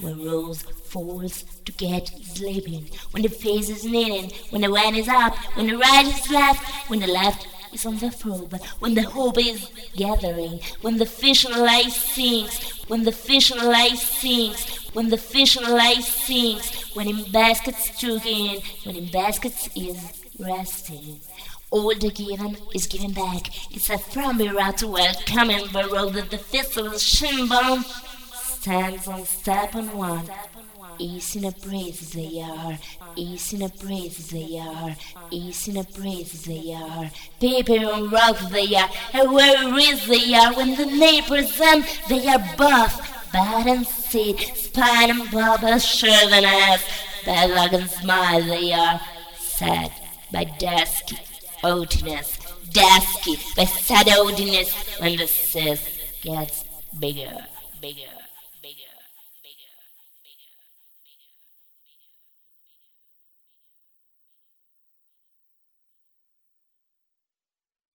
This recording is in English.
when rose falls to get sleeping, when the face is kneeling, when the wind is up, when the right is left, when the left is on the probe, when the hope is gathering, when the fishing light sings, when the fishing light sings, when the fishing light sings, when in baskets choking, when in baskets is resting. All the given is given back. It's a family to welcoming the road that the fist of the shinbone stands on step on one. East in a praise they are, east in a praise they are, east in a praise they are. Paper on rock they are, and where is they are. When the neighbors them, they are buff, bad and seed, spine and bubble, sure than ass. Bad luck and smile they are, sad by dusky oatiness, dusky by sad oatiness. When the cyst gets bigger, bigger.